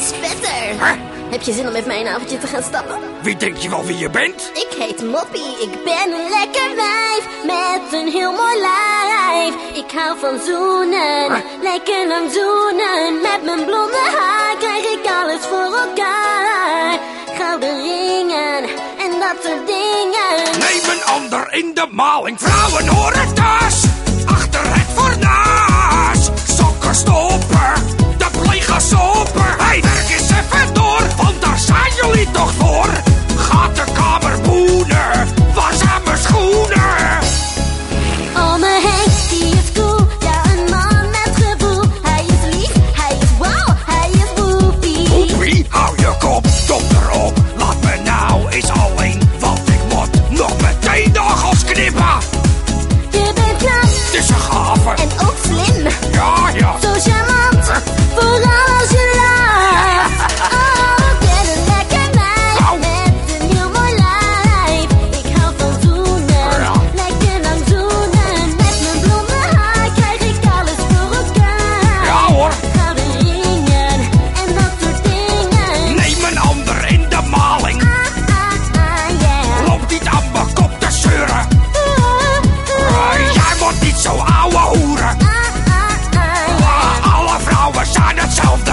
Spetter. Huh? Heb je zin om met mij een avondje te gaan stappen? Wie denk je wel wie je bent? Ik heet Moppie, ik ben een lekker wijf met een heel mooi lijf. Ik hou van zoenen, lekker lang zoenen. Met mijn blonde haar krijg ik alles voor elkaar. Gouden ringen en dat soort dingen. Neem een ander in de maling, vrouwen horen thuis. Achter het fornuis, sokken stoppen, de plegers open. Hey, werk eens even door, want daar zijn jullie toch voor. Gaat de kamer boenen, waar zijn mijn schoenen? Ome Henk, die is cool, ja een man met gevoel. Hij is lief, hij is wow, hij is woepie. Woepie, hou je kop, dom erop. Laat me nou eens alleen, want ik moet nog meteen de nagels knippen. Je bent knap Het is een gave. en ook slim. Ja. Zo charmant, vooral als je lacht. Oh, ik ben een lekker meid met een heel mooi lijf. Ik hou van zoenen, lekker lang zoenen. Met mijn blonde haar krijg ik alles voor elkaar. Ja hoor. Gouden ringen en dat soort dingen. Neem een ander in de maling. Yeah. Loop niet aan mijn kop te zeuren. Jij wordt niet zo ouwe hoeren. Alle vrouwen zijn hetzelfde.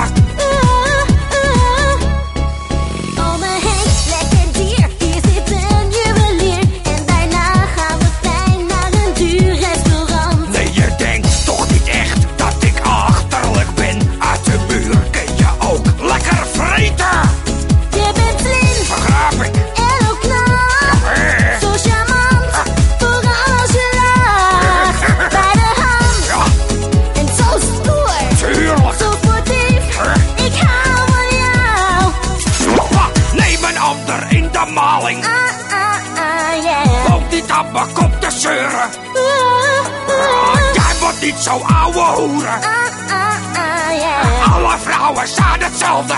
Ome Henk, lekker dier, hier zit een juwelier. En daarna gaan we fijn naar een duur restaurant. Nee, je denkt toch niet echt dat ik achterlijk ben. Uit de muur kun je ook lekker vreten. Je bent slim Begrijp ik. en ook knap. Zo charmant, vooral als je lacht. Bij de hand Ja, en zo stoer, tuurlijk. zo sportief. Ik hou van jou. Neem een ander in de maling. Yeah. Loop niet aan mijn kop te zeuren. Jij wordt niet zo ouwe hoeren. Yeah. Alle vrouwen zijn hetzelfde.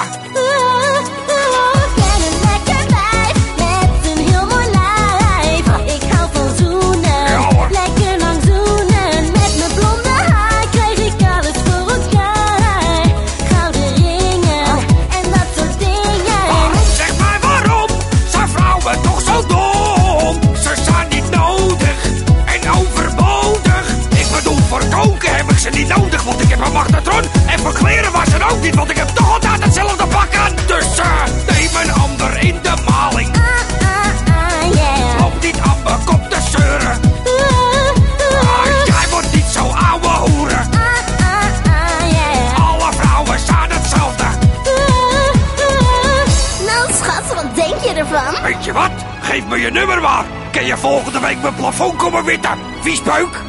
Ik ben een lekker wijf met een heel mooi lijf. Ik hou van zoenen, Ja, hoor. lekker lang zoenen. Met mijn blonde haar krijg ik alles voor elkaar. Gouden ringen en dat soort dingen. Waarom, zeg mij waarom? Zijn vrouwen toch zo dom? Ze zijn niet nodig en overbodig. Ik bedoel, voor koken heb ik ze niet nodig, want ik heb een magnetron. En voor kleren wassen ook niet, want ik heb toch altijd hetzelfde pak aan. Dus neem een ander in de maling. Yeah. Loop niet aan mijn kop te zeuren. Jij wordt niet zo ouwe hoeren. Yeah. Alle vrouwen zijn hetzelfde. Nou schat, wat denk je ervan? Weet je wat? Geef me je nummer maar. Kun je volgende week mijn plafond komen witten? Viespeuk?